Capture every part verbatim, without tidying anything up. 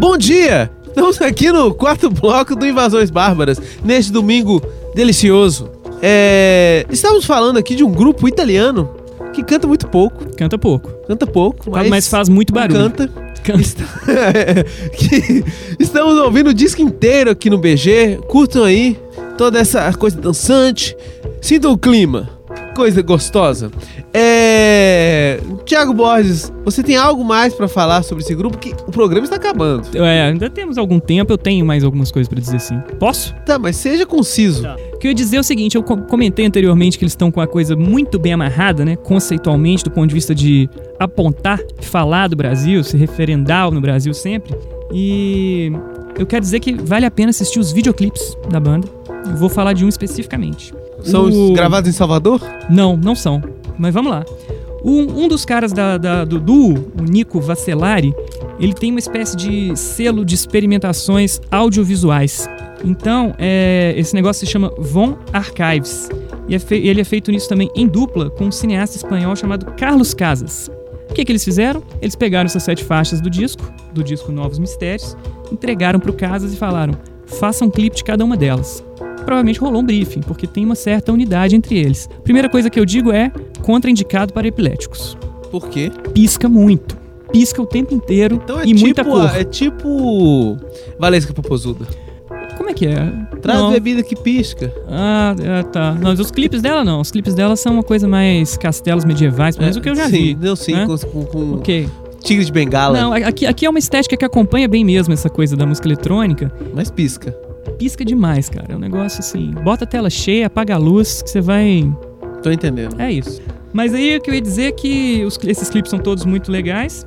Bom dia! Estamos aqui no quarto bloco do Invasões Bárbaras, neste domingo delicioso. É... Estamos falando aqui de um grupo italiano que canta muito pouco. Canta pouco. Canta pouco, mas, mas faz muito barulho. Canta. Canta. Est... que... Estamos ouvindo o disco inteiro aqui no B G. Curtam aí toda essa coisa dançante. Sintam o clima. Coisa gostosa. É... Thiago Borges, você tem algo mais pra falar sobre esse grupo? Que o programa está acabando. É, ainda temos algum tempo, eu tenho mais algumas coisas pra dizer sim. Posso? Tá, mas seja conciso. Tá. O que eu ia dizer é o seguinte, eu comentei anteriormente que eles estão com a coisa muito bem amarrada, né? Conceitualmente, do ponto de vista de apontar, falar do Brasil, se referendar no Brasil sempre. E eu quero dizer que vale a pena assistir os videoclipes da banda. Eu vou falar de um especificamente. São o... os gravados em Salvador? Não, não são. Mas vamos lá. Um, um dos caras da, da, do duo, o Nico Vacellari, ele tem uma espécie de selo de experimentações audiovisuais. Então, é, esse negócio se chama Von Archives. E é fe, ele é feito nisso também em dupla com um cineasta espanhol chamado Carlos Casas. O que, que eles fizeram? Eles pegaram essas sete faixas do disco, do disco Novos Mistérios, entregaram pro Casas e falaram: faça um clipe de cada uma delas. Provavelmente rolou um briefing, porque tem uma certa unidade entre eles. Primeira coisa que eu digo é contraindicado para epiléticos. Por quê? Pisca muito. Pisca o tempo inteiro então é e tipo, muita cor. É tipo Valesca Popozuda. Como é que é? Traz não. bebida que pisca. Ah, é, tá. Não, os clipes dela não. Os clipes dela são uma coisa mais castelos medievais, pelo menos é, o que eu já sim, vi. Não, sim, né? com, com, com okay. Tigre de Bengala. Não, aqui, aqui é uma estética que acompanha bem mesmo essa coisa da música eletrônica. Mas pisca. Pisca demais, cara. É um negócio assim... Bota a tela cheia, apaga a luz, que você vai... Tô entendendo. É isso. Mas aí o que eu ia dizer é que os, esses clipes são todos muito legais.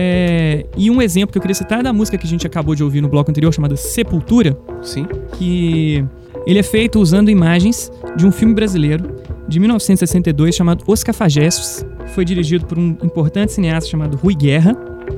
É, e um exemplo que eu queria citar é da música que a gente acabou de ouvir no bloco anterior, chamada Sepultura. Sim. Que ele é feito usando imagens de um filme brasileiro de mil novecentos e sessenta e dois chamado Os Cafajestes. Foi dirigido por um importante cineasta chamado Rui Guerra.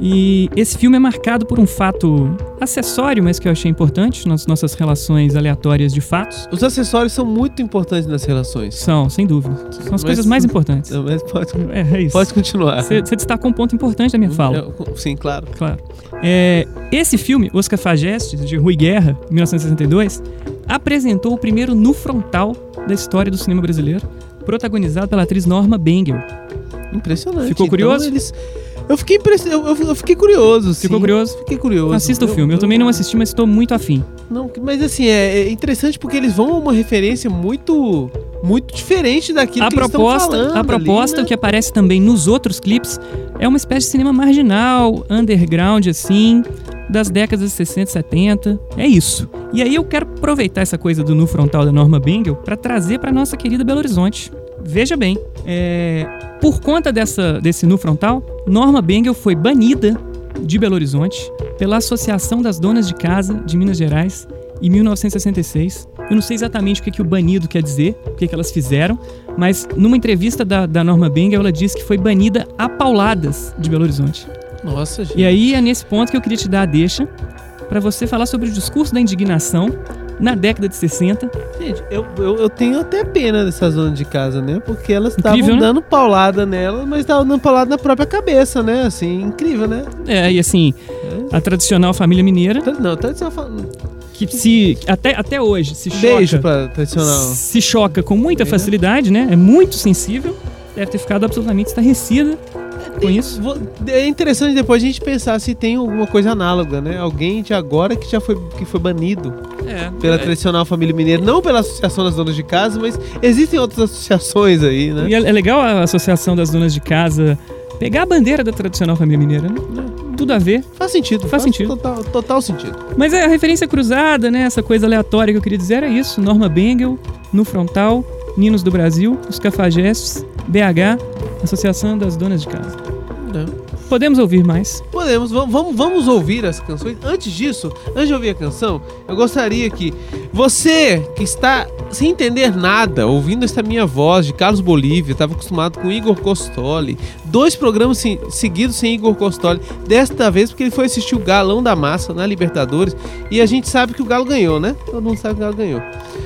E esse filme é marcado por um fato acessório, mas que eu achei importante nas nossas relações aleatórias de fatos. Os acessórios são muito importantes nas relações. São, sem dúvida. São as mas, coisas mais importantes. Não, mas pode, é, é isso. Pode continuar. Você destacou um ponto importante da minha fala. Eu, sim, claro. Claro. É, esse filme, Os Cafajestes, de Rui Guerra, mil novecentos e sessenta e dois, apresentou o primeiro nu frontal da história do cinema brasileiro, protagonizado pela atriz Norma Bengel. Impressionante. Ficou curioso? Então, eles... Eu fiquei, impress... eu, eu, eu fiquei curioso. Ficou sim. curioso? Fiquei curioso. Assista eu, o filme. Eu, eu também não assisti, mas estou muito afim. Não, mas assim, é, é interessante porque eles vão a uma referência muito, muito diferente daquilo a que proposta, eles estão falando. A proposta ali, né? que aparece também nos outros clipes é uma espécie de cinema marginal, underground, assim, das décadas de sessenta e setenta. É isso. E aí eu quero aproveitar essa coisa do nu frontal da Norma Bengel para trazer para nossa querida Belo Horizonte. Veja bem, é, por conta dessa, desse nu frontal, Norma Bengel foi banida de Belo Horizonte pela Associação das Donas de Casa de Minas Gerais em mil novecentos e sessenta e seis. Eu não sei exatamente o que, que o banido quer dizer, o que, que elas fizeram, mas numa entrevista da, da Norma Bengel, ela disse que foi banida a pauladas de Belo Horizonte. Nossa, gente. E aí é nesse ponto que eu queria te dar a deixa para você falar sobre o discurso da indignação na década de sessenta. Gente, eu, eu, eu tenho até pena dessas donas de casa, né? Porque elas estavam né? dando paulada nela, mas estavam dando paulada na própria cabeça, né? Assim, incrível, né? É, e assim, é. a tradicional família mineira... Não, tradicional família... Que se, até, até hoje, se choca... Beijo pra tradicional. Se choca com muita facilidade, né? É muito sensível. Deve ter ficado absolutamente estarrecida com isso. É interessante depois a gente pensar se tem alguma coisa análoga, né? Alguém de agora que já foi, que foi banido é, pela é. tradicional família mineira, não pela Associação das Donas de Casa, mas existem outras associações aí, né? E é legal a Associação das Donas de Casa pegar a bandeira da tradicional família mineira, né? É. Tudo a ver. Faz sentido. Faz, faz sentido. Total, total sentido. Mas é a referência cruzada, né? Essa coisa aleatória que eu queria dizer era isso. Norma Bengel, Nu Frontal, Ninos do Brasil, Os Cafajestes, B H, Associação das Donas de Casa. Não. Podemos ouvir mais? Podemos, vamos, vamos ouvir as canções. Antes disso, antes de ouvir a canção, eu gostaria que você que está sem entender nada, ouvindo esta minha voz de Carlos Bolívia, estava acostumado com Igor Costoli, dois programas se, seguidos sem Igor Costoli, desta vez porque ele foi assistir o Galão da Massa na Libertadores, e a gente sabe que o Galo ganhou, né? Todo mundo sabe que o Galo ganhou.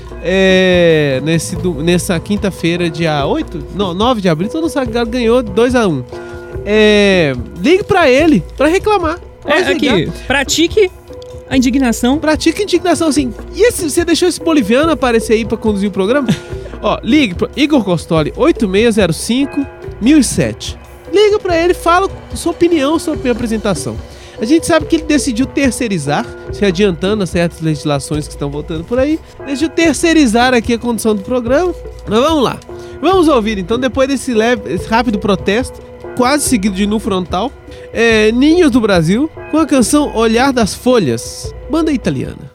É, nesse, nessa quinta-feira, dia oito, não, nove de abril, todo mundo sabe que o Galo ganhou dois a um. É, ligue pra ele pra reclamar. É, aqui, pratique a indignação. Pratique a indignação, sim. E esse, você deixou esse boliviano aparecer aí pra conduzir o programa? Ó, ligue pro Igor Costoli, oito seis zero cinco, um zero zero sete. Liga pra ele, fala sua opinião sobre a minha apresentação. A gente sabe que ele decidiu terceirizar, se adiantando a certas legislações que estão voltando por aí. Decidiu terceirizar aqui a condução do programa. Mas vamos lá. Vamos ouvir, então, depois desse, leve, esse rápido protesto, quase seguido de Nu Frontal, é, Ninhos do Brasil, com a canção Olhar das Folhas, banda italiana.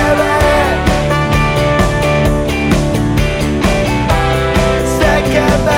Sé que me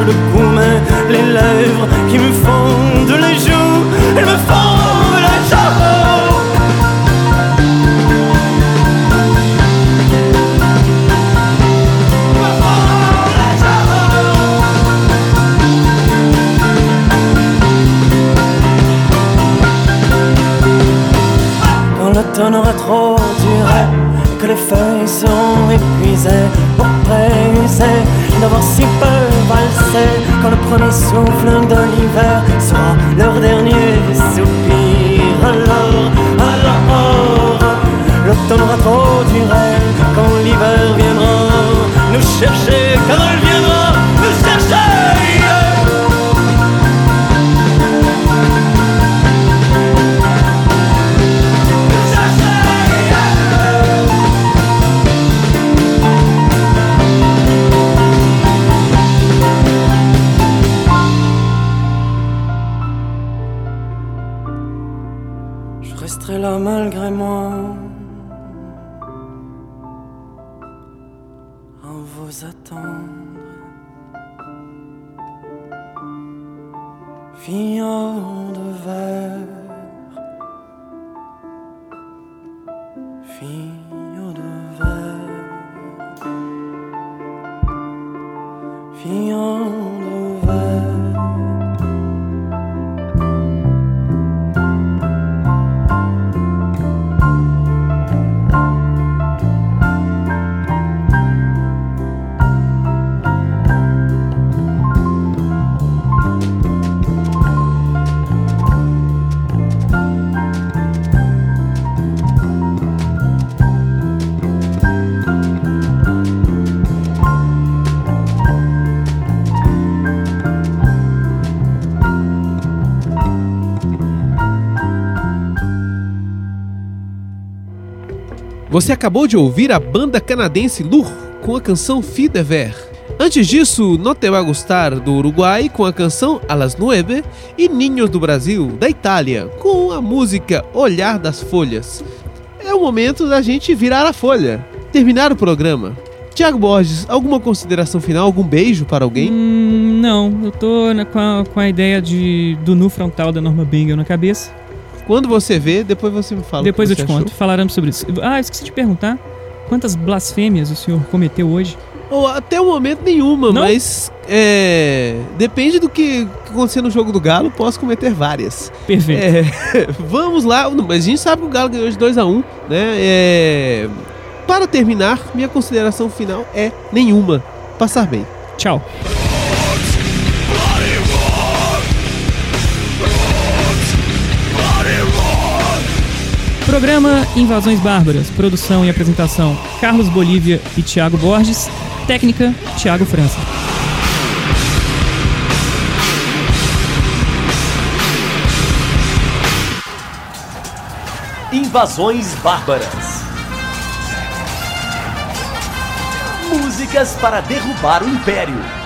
le cou, mais les lèvres qui me fondent les joues, elles me fondent les joues. Quand l'automne aura trop duré, que les feuilles seront épuisées pour presser, d'avoir si peu valsé, quand le premier souffle de l'hiver sera leur dernier soupir. Alors, alors, l'automne aura trop duré, quand l'hiver viendra nous chercher, quand il viendra nous chercher. Je resterai là malgré moi, à vous attendre, fillon de verre, fillon de verre, fillon de verre. Você acabou de ouvir a banda canadense Lur com a canção Fi de Ver. Antes disso, No Te Va Gustar do Uruguai com a canção A las Nueve e Ninhos do Brasil da Itália com a música Olhar das Folhas. É o momento da gente virar a folha, terminar o programa. Thiago Borges, alguma consideração final, algum beijo para alguém? Hum, não, eu tô na, com, a, com a ideia de, do nu frontal da Norma Bengel na cabeça. Quando você vê, depois você me fala. Depois o eu que te você conto, achou. falaremos sobre isso. Ah, esqueci de perguntar, quantas blasfêmias o senhor cometeu hoje? Ou até o momento nenhuma, Não? mas é, depende do que acontecer no jogo do Galo, posso cometer várias. Perfeito. É, vamos lá, mas a gente sabe que o Galo ganhou de dois a um, né? É, para terminar, minha consideração final é nenhuma. Passar bem. Tchau. Programa Invasões Bárbaras, produção e apresentação Carlos Bolívia e Thiago Borges, técnica Thiago França. Invasões Bárbaras. Músicas para derrubar o Império.